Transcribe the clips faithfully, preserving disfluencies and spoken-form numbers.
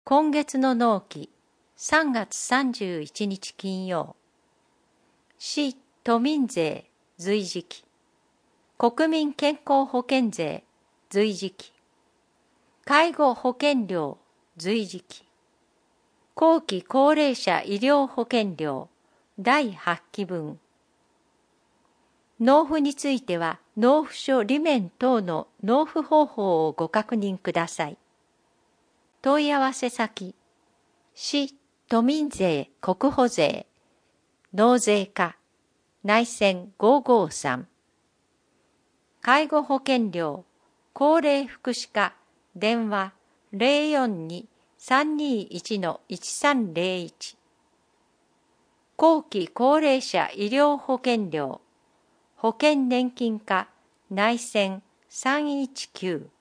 今月の納期、さんがつさんじゅういちにち金曜。市都民税随時期。国民健康保険税随時期。介護保険料随時期。後期高齢者医療保険料だいはっき分。納付については納付書利面等の納付方法をご確認ください。問い合わせ先、市都民税国保税納税課内線ごーごーさん。介護保険料高齢福祉課電話 ゼロよんに さんにいち いちさんゼロいち。後期高齢者医療保険料保険年金課内線さんいちきゅう。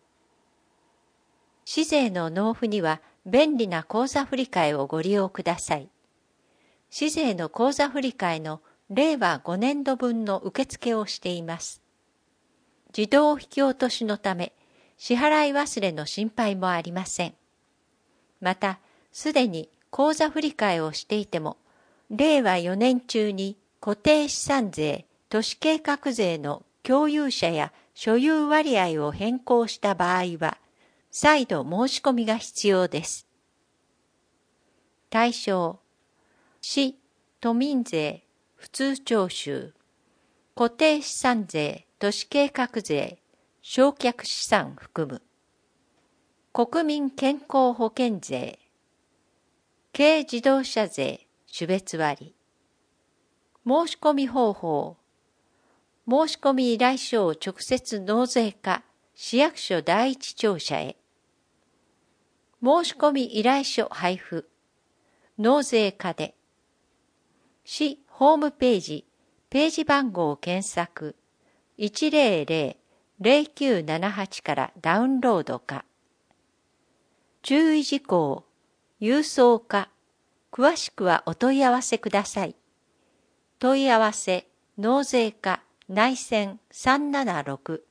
市税の納付には便利な口座振替をご利用ください。市税の口座振替のれいわごねんど分の受付をしています。自動引き落としのため、支払い忘れの心配もありません。また、すでに口座振替をしていても、れいわよねん中に固定資産税、都市計画税の共有者や所有割合を変更した場合は、再度申し込みが必要です。対象、市、都民税、普通徴収、固定資産税、都市計画税、償却資産含む、国民健康保険税、軽自動車税、種別割、申し込み方法、申し込み依頼書を直接納税課、市役所第一庁舎へ、申し込み依頼書配布、納税課で、市ホームページ、ページ番号を検索、いちぜろぜろ ぜろきゅうななはちからダウンロードか。注意事項、郵送か、詳しくはお問い合わせください。問い合わせ、納税課、内線さんななろく。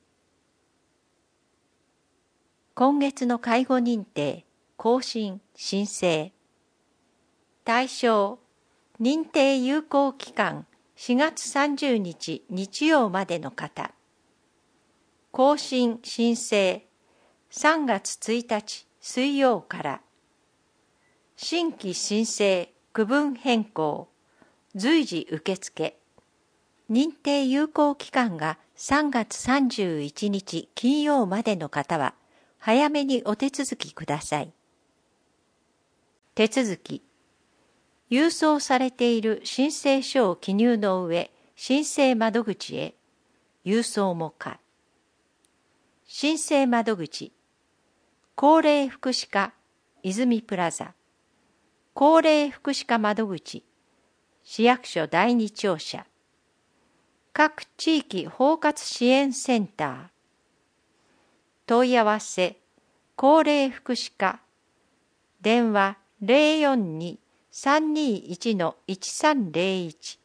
今月の介護認定、更新、申請。対象、認定有効期間しがつさんじゅうにち日曜までの方。更新申請さんがつついたち水曜から。新規申請区分変更随時受付。認定有効期間がさんがつさんじゅういちにち金曜までの方は早めにお手続きください。手続き。郵送されている申請書を記入の上、申請窓口へ、郵送も可。申請窓口、高齢福祉課、泉プラザ、高齢福祉課窓口、市役所第二庁舎、各地域包括支援センター、問い合わせ、高齢福祉課、電話 ゼロよんに さんにいち いちさんゼロいち。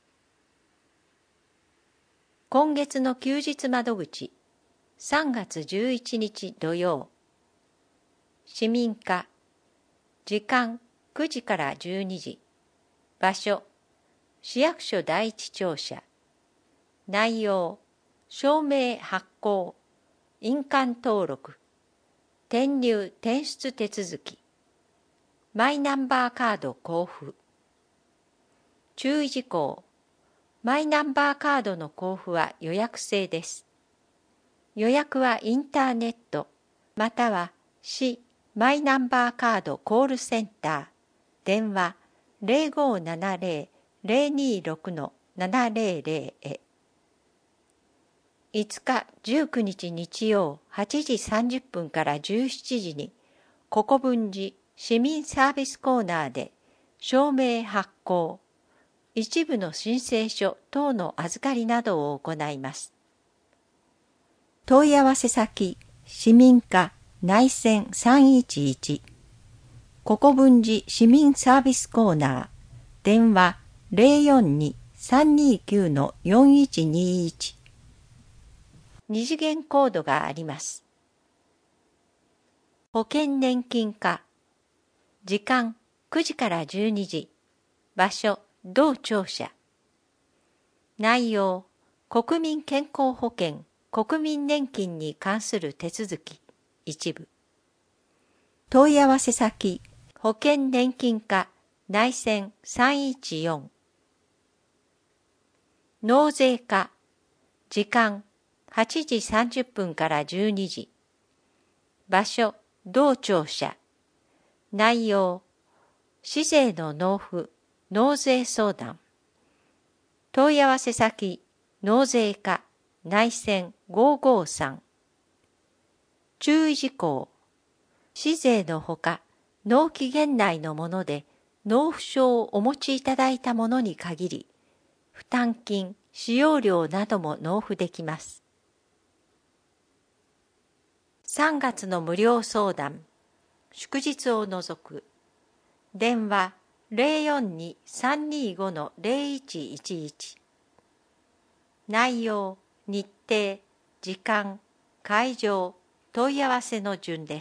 今月の休日窓口、さんがつじゅういちにち土曜。市民課、時間くじからじゅうにじ。場所、市役所第一庁舎。内容、証明発行、印鑑登録、転入転出手続き。マイナンバーカード交付。注意事項。マイナンバーカードの交付は予約制です。予約はインターネット、または市マイナンバーカードコールセンター、電話 ゼロごーななゼロ ゼロにろく ななゼロゼロ へ。いつかじゅうくにち日曜はちじさんじゅっぷんからじゅうしちじに国分寺市民サービスコーナーで証明発行、一部の申請書等の預かりなどを行います。問い合わせ先、市民課内線さんいちいち、国分寺市民サービスコーナー、電話 ゼロよんに さんにきゅう よんいちにいち。二次元コードがあります。保険年金課、 時間くじからじゅうにじ。場所同庁舎。内容国民健康保険、国民年金に関する手続き一部。問い合わせ先保険年金課内線さんいちよん。納税課時間はちじさんじゅっぷんからじゅうにじ。場所同庁舎。内容市税の納付、納税相談。問い合わせ先納税課内線ごーごーさん。注意事項市税のほか納期限内のもので納付書をお持ちいただいたものに限り負担金、使用料なども納付できます。さんがつの無料相談祝日を除く電話 ゼロよんに さんにご ゼロいちいちいち。内容、日程、時間、会場、問い合わせの順です。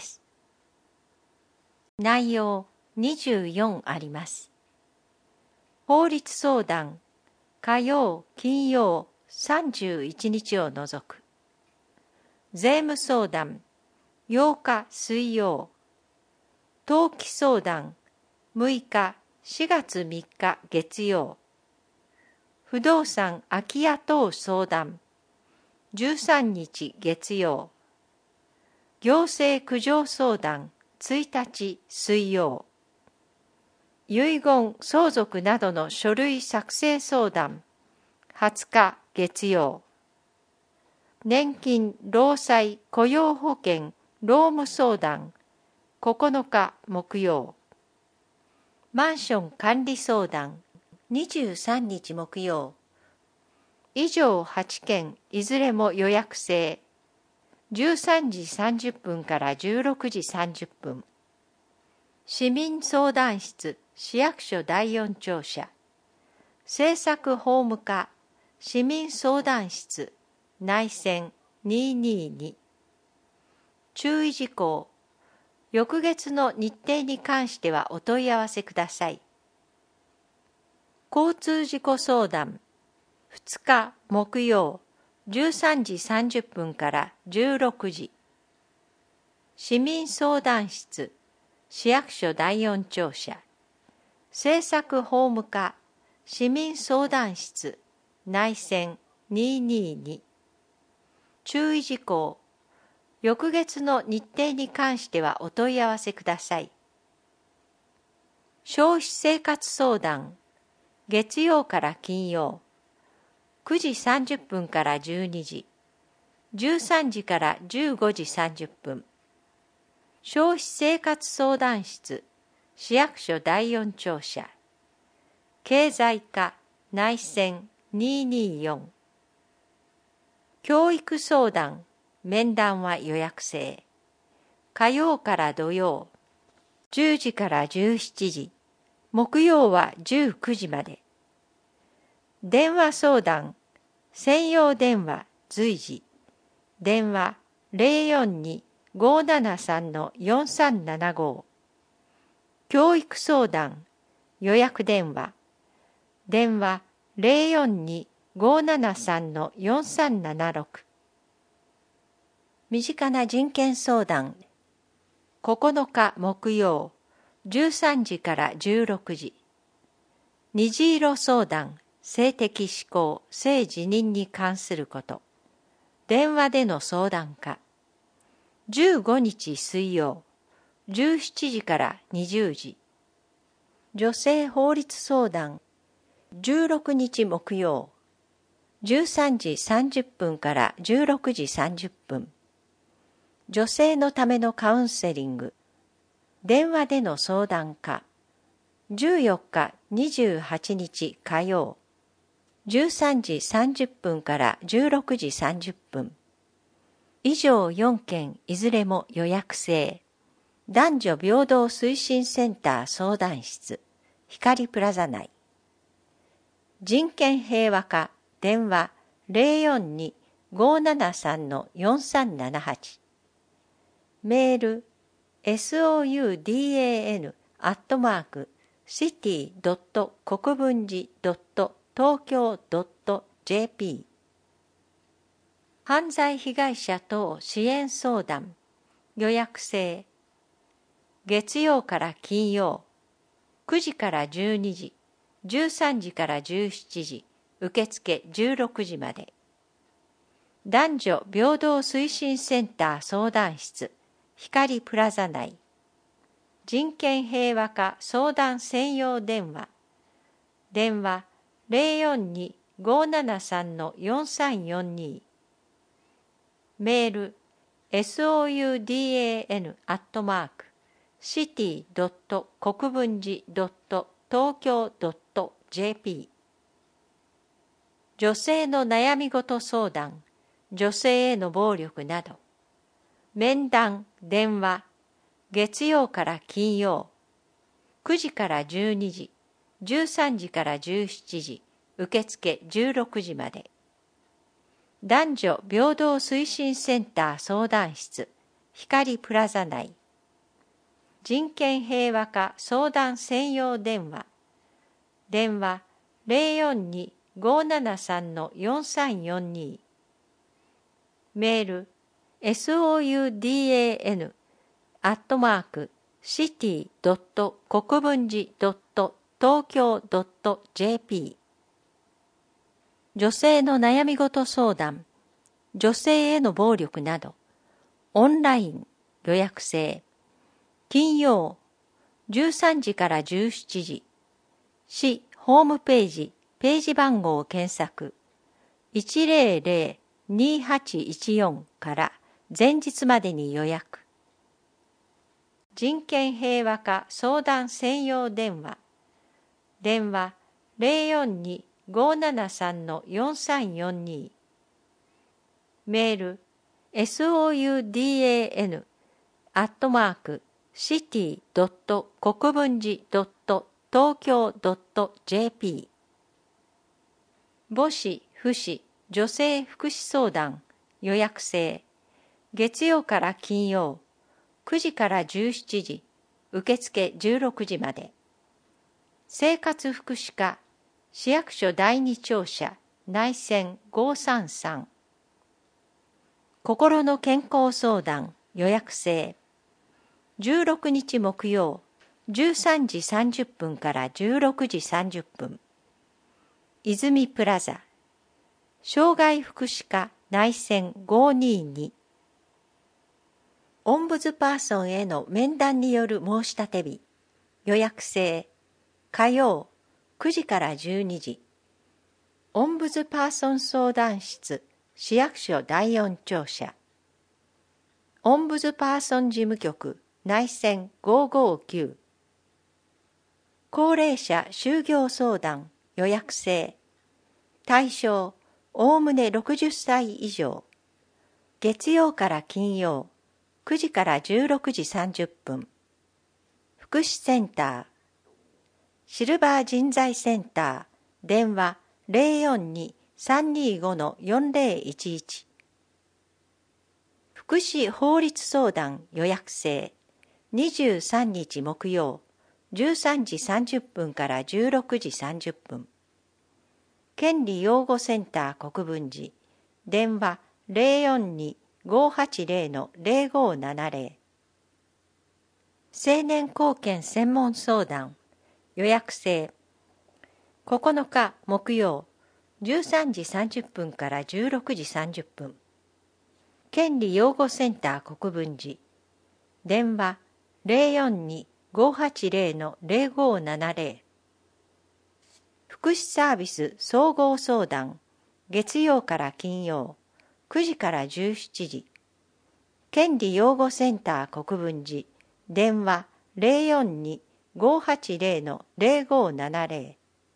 内容にじゅうよんあります。法律相談、火曜、金曜、さんじゅういちにちを除く。税務相談、ようか水曜。登記相談、むいかしがつみっか月曜。不動産空き家等相談、じゅうさんにち月曜。行政苦情相談、ついたち水曜。遺言相続などの書類作成相談、はつか月曜。年金、労災、雇用保険、労務相談、ここのか木曜。マンション管理相談、にじゅうさんにち木曜。以上はちけんいずれも予約制。じゅうさんじさんじゅっぷんからじゅうろくじさんじゅっぷん。市民相談室、市役所だいよん庁舎。政策法務課、市民相談室、内線にーにーに。注意事項。翌月の日程に関してはお問い合わせください。交通事故相談、ふつか木曜、じゅうさんじさんじゅっぷんからじゅうろくじ。市民相談室、市役所だいよん庁舎。政策法務課、市民相談室、内線にーにーに。注意事項。翌月の日程に関してはお問い合わせください。消費生活相談、月曜から金曜、くじさんじゅっぷんからじゅうにじ、じゅうさんじからじゅうごじさんじゅっぷん。消費生活相談室、市役所だいよん庁舎。経済課、内線にーにーよん。教育相談、面談は予約制。火曜から土曜、じゅうじからじゅうしちじ、木曜はじゅうくじまで。電話相談、専用電話随時。電話 ゼロよんに ごーななさん よんさんななご。教育相談、予約電話。電話 ゼロよんに ごーななさん よんさんななろく。身近な人権相談、ここのか木曜、じゅうさんじからじゅうろくじ。虹色相談、性的指向、性自認に関すること。電話での相談課。じゅうごにち水曜、じゅうしちじからにじゅうじ。女性法律相談、じゅうろくにち木曜、じゅうさんじさんじゅっぷんからじゅうろくじさんじゅっぷん。女性のためのカウンセリング、電話での相談課。じゅうよっかにじゅうはちにち火曜、じゅうさんじさんじゅっぷんからじゅうろくじさんじゅっぷん。以上よんけんいずれも予約制。男女平等推進センター相談室、光プラザ内。人権平和課、電話 ゼロよんに ごーななさん よんさんななはち。メール ソウダン アアットマークシティドット国分寺ドット東京ドットジェーピー 犯罪被害者等支援相談予約制月曜から金曜くじからじゅうにじ、じゅうさんじからじゅうしちじ、受付じゅうろくじまで。男女平等推進センター相談室光プラザ内人権平和課相談専用電話電話 ゼロよんに ごーななさん よんさんよんに メール ソウダン アットマークシティドット国分寺ドット東京ドットジェーピー 女性の悩み事相談、女性への暴力など面談電話月曜から金曜くじからじゅうにじ、じゅうさんじからじゅうしちじ、受付じゅうろくじまで。男女平等推進センター相談室光プラザ内人権平和課相談専用電話電話 ゼロよんに ごーななさん よんさんよんに メール ソウダン アットマークシティドット国分寺ドット東京ドットジェーピー 女性の悩み事相談、女性への暴力などオンライン予約制金曜じゅうさんじからじゅうしちじ市ホームページページ番号を検索 いちゼロゼロ にはちいちよん から前日までに予約人権平和課相談専用電話電話 ゼロよんに ごーななさん よんさんよんに メール ソウダン アットマークシティドット国分寺ドット東京ドットジェーピー 母子父子女性福祉相談予約制月曜から金曜くじからじゅうしちじ受付じゅうろくじまで生活福祉課市役所第二庁舎内線ごーさんさん心の健康相談予約制じゅうろくにち木曜じゅうさんじさんじゅっぷんからじゅうろくじさんじゅっぷん泉プラザ障害福祉課内線ごーにーにオンブズパーソンへの面談による申し立て日予約制火曜くじからじゅうにじオンブズパーソン相談室市役所第四庁舎オンブズパーソン事務局内線ごーごーきゅう高齢者就業相談予約制対象おおむねろくじゅっさい以上月曜から金曜くじからじゅうろくじさんじゅっぷん福祉センターシルバー人材センター電話 ゼロよんに さんにーご よんゼロいちいち福祉法律相談予約制にじゅうさんにち木曜じゅうさんじさんじゅっぷんからじゅうろくじさんじゅっぷん権利擁護センター国分寺電話 ゼロよんに ごーはちゼロ ゼロごーななゼロ青年貢献専門相談予約制ここのか木曜じゅうさんじさんじゅっぷんからじゅうろくじさんじゅっぷん権利擁護センター国分寺電話 ゼロよんに ごーはちゼロ ゼロごーななゼロ福祉サービス総合相談月曜から金曜くじからじゅうしちじ権利擁護センター国分寺電話 ゼロよんに ごーはちゼロ ゼロごーななゼロ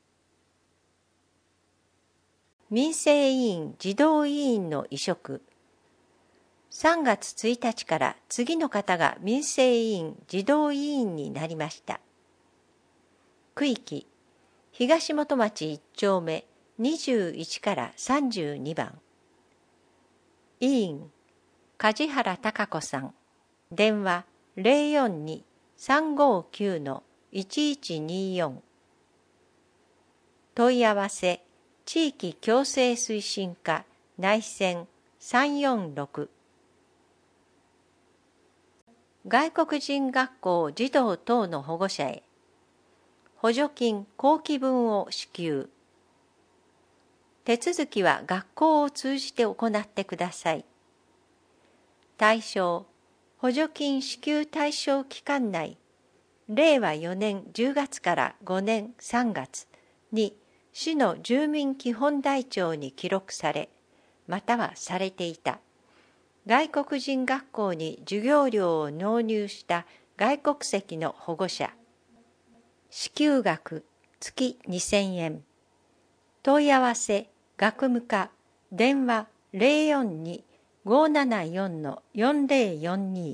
民生委員児童委員の委嘱さんがつついたちから次の方が民生委員児童委員になりました。区域東本町いち丁目にじゅういちからさんじゅうにばん委員梶原貴子さん電話 ゼロよんに さんごーきゅういちいちによん。問い合わせ地域共生推進課内線さんよんろく。外国人学校児童等の保護者へ補助金後期分を支給。手続きは学校を通じて行ってください。対象、補助金支給対象期間内、れいわよねんじゅうがつからごねんさんがつに市の住民基本台帳に記録され、またはされていた。外国人学校に授業料を納入した外国籍の保護者。支給額月にせんえん。問い合わせ学務課電話 ゼロよんに ごーななよん よんゼロよんに。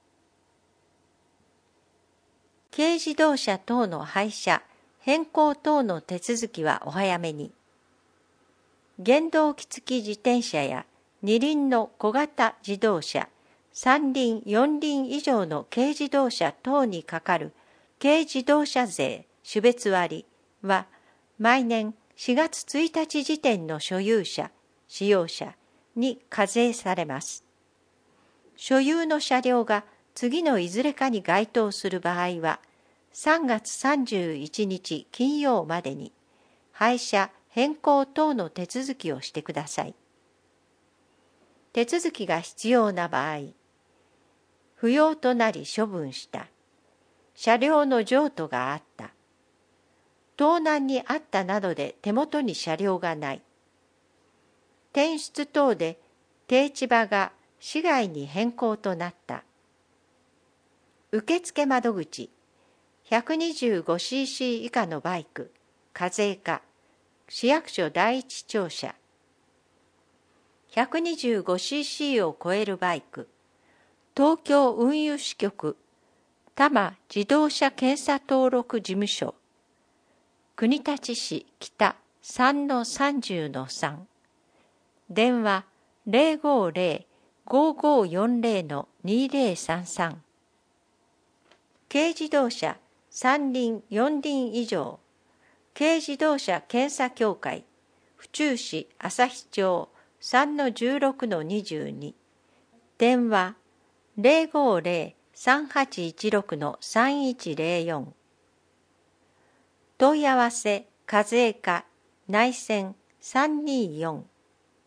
軽自動車等の廃車変更等の手続きはお早めに。原動機付き自転車や二輪の小型自動車、三輪四輪以上の軽自動車等にかかる軽自動車税種別割は毎年しがつついたち時点の所有者、使用者に課税されます。所有の車両が次のいずれかに該当する場合は、さんがつさんじゅういちにち金曜までに廃車変更等の手続きをしてください。手続きが必要な場合、不要となり処分した、車両の譲渡があった、盗難にあったなどで手元に車両がない、転出等で定置場が市外に変更となった、受付窓口 ひゃくにじゅうごシーシー 以下のバイク、課税課、市役所第一庁舎、ひゃくにじゅうごシーシー を超えるバイク、東京運輸支局、多摩自動車検査登録事務所、国立市北 さんのさんじゅうのさん、電話 ゼロごゼロ ごごよんゼロ のにゼロさんさん。軽自動車三輪四輪以上、軽自動車検査協会、府中市旭町 さんのじゅうろくのにじゅうに、電話 ゼロごゼロ さんはちいちろく のさんいちゼロよん。問い合わせ課税課内線さんによん。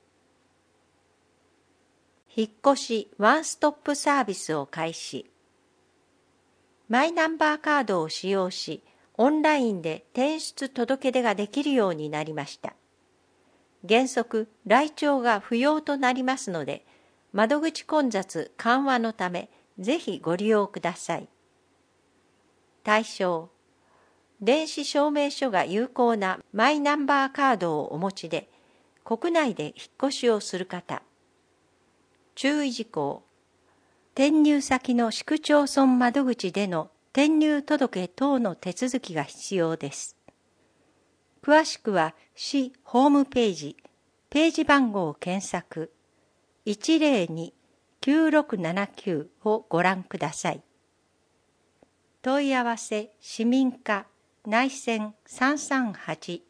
引っ越しワンストップサービスを開始。マイナンバーカードを使用し、オンラインで転出届出ができるようになりました。原則、来庁が不要となりますので、窓口混雑緩和のため、ぜひご利用ください。対象、電子証明書が有効なマイナンバーカードをお持ちで、国内で引っ越しをする方。注意事項。転入先の市区町村窓口での転入届等の手続きが必要です。詳しくは市ホームページ、ページ番号検索 いちゼロに きゅうろくななきゅう をご覧ください。問い合わせ市民課内線さんさんはち。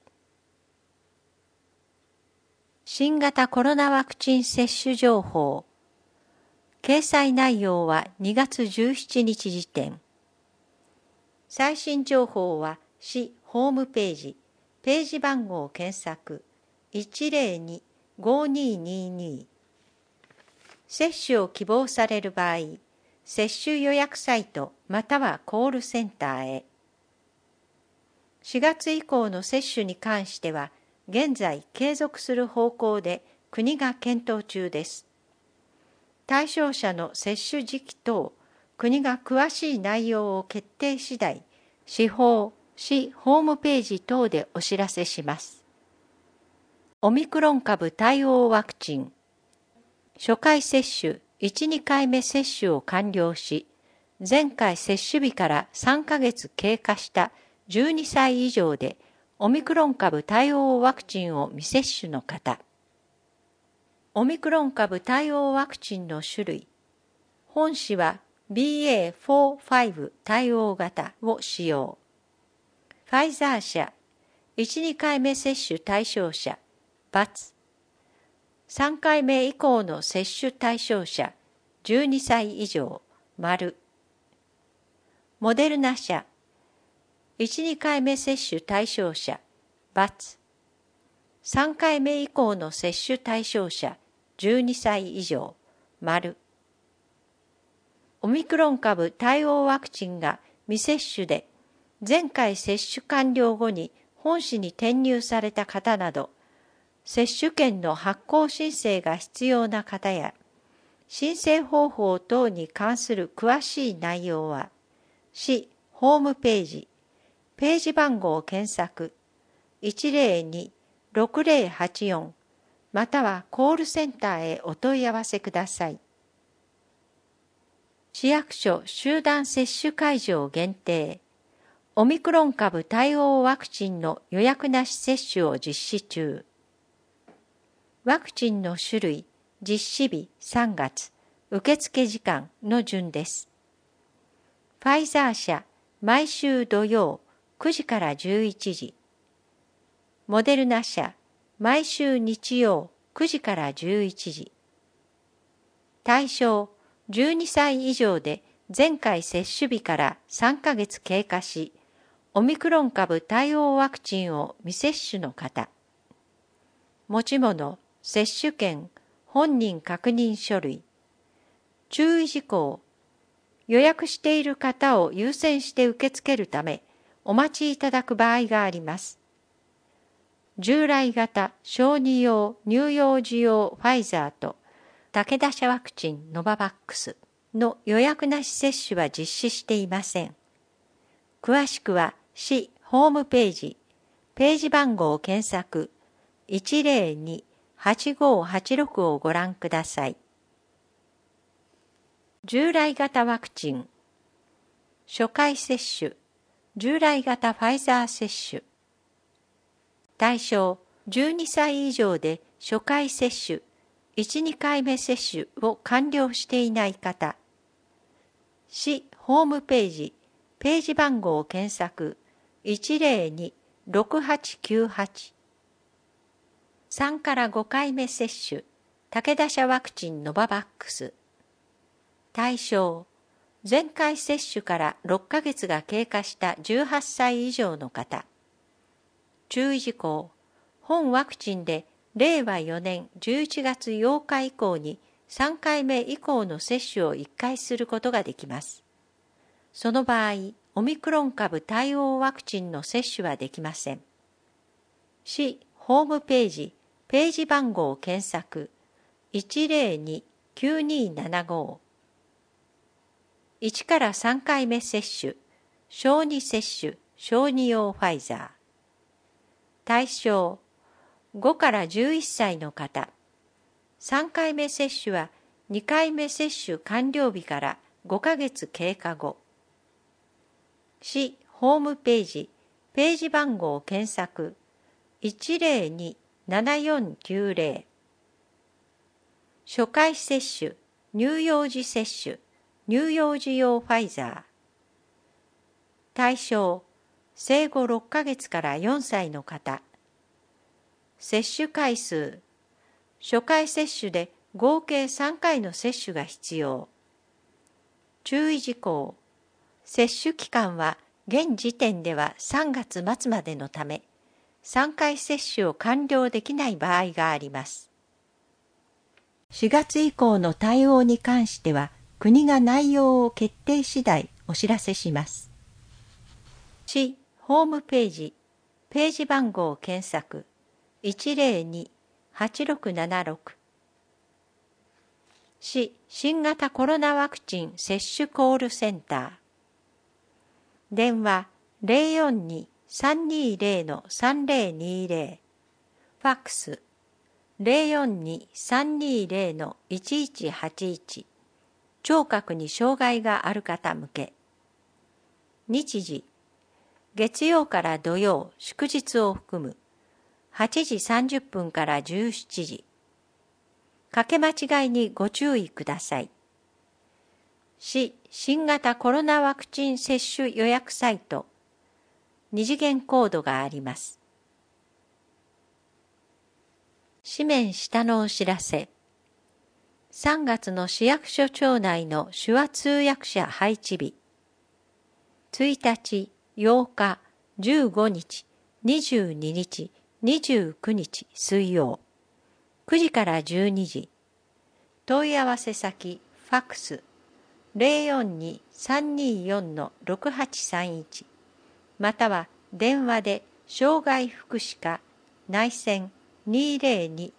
新型コロナワクチン接種情報。掲載内容はにがつじゅうしちにち時点。最新情報は市ホームページ、ページ番号検索 いちゼロに ごににに。接種を希望される場合、接種予約サイトまたはコールセンターへ。しがつ以降の接種に関しては、現在継続する方向で国が検討中です。対象者の接種時期等、国が詳しい内容を決定次第、市法、市ホームページ等でお知らせします。オミクロン株対応ワクチン。初回接種、いち、にかいめ接種を完了し、前回接種日からさんかげつ経過したじゅうにさい以上で、オミクロン株対応ワクチンを未接種の方。オミクロン株対応ワクチンの種類。本市は ビーエーよんじゅうご 対応型を使用。 ファイザー社、いち、にかいめ接種対象者、×。さんかいめ以降の接種対象者、じゅうにさい以上、丸。モデルナ社、いち、にかいめ接種対象者、×。さんかいめ以降の接種対象者、じゅうにさい以上、丸。オミクロン株対応ワクチンが未接種で、前回接種完了後に本市に転入された方など、接種券の発行申請が必要な方や、申請方法等に関する詳しい内容は、市ホームページ、ページ番号を検索、いちまるに ろくまるはちよん、またはコールセンターへお問い合わせください。市役所集団接種会場限定、オミクロン株対応ワクチンの予約なし接種を実施中。ワクチンの種類、実施日さんがつ、受付時間の順です。ファイザー社、毎週土曜くじからじゅういちじ。モデルナ社、毎週日曜くじからじゅういちじ。対象、じゅうにさい以上で前回接種日からさんかげつ経過し、オミクロン株対応ワクチンを未接種の方。持ち物、接種券、本人確認書類。注意事項。予約している方を優先して受け付けるため、お待ちいただく場合があります。従来型、小児用、乳幼児用ファイザーと、武田社ワクチンノババックスの予約なし接種は実施していません。詳しくは、市ホームページ、ページ番号を検索、いちまるに はちごはちろくをご覧ください。従来型ワクチン、初回接種、従来型ファイザー接種。対象、じゅうにさい以上で初回接種、いち、にかいめ接種を完了していない方。市ホームページ、ページ番号を検索、いちまるに ろくはちきゅうはち。さんからごかいめ接種、武田社ワクチンノババックス。対象、前回接種からろっかげつが経過したじゅうはっさい以上の方。注意事項、本ワクチンでれいわよねんじゅういちがつようか以降にさんかいめ以降の接種をいっかいすることができます。その場合、オミクロン株対応ワクチンの接種はできません。市ホームページ、ページ番号を検索、いちまるに きゅうにーななご。いちからさんかいめ接種、小児接種、小児用ファイザー。対象、ごからじゅういっさいの方。さんかいめ接種はにかいめ接種完了日からごかげつ経過後。市ホームページ、ページ番号を検索、いちまるに ななよんきゅうぜろ。初回接種、乳幼児接種、乳幼児用ファイザー。対象、生後ろっかげつからよんさいの方。接種回数、初回接種で合計さんかいの接種が必要。注意事項、接種期間は現時点ではさんがつまつまでのため、さんかい接種を完了できない場合があります。しがつ以降の対応に関しては、国が内容を決定次第お知らせします。市ホームページ、ページ番号を検索、いちまるに はちろくななろく。市新型コロナワクチン接種コールセンター。電話 ゼロよんに さんにーぜろ さんぜろにぜろ。ファックス ゼロよんに さんにーぜろ いちいちはちいち。聴覚に障害がある方向け。日時、月曜から土曜、祝日を含むはちじさんじゅっぷんからじゅうしちじ。かけ間違いにご注意ください。市新型コロナワクチン接種予約サイト二次元コードがあります。紙面下のお知らせ。さんがつの市役所庁内の手話通訳者配置日。ついたち、ようか、じゅうごにち、にじゅうににち、にじゅうくにち水曜。くじからじゅうにじ。問い合わせ先、ファックス、ゼロよんに さんにーよん ろくはちさんいち、または電話で障害福祉課内線 にーぜろに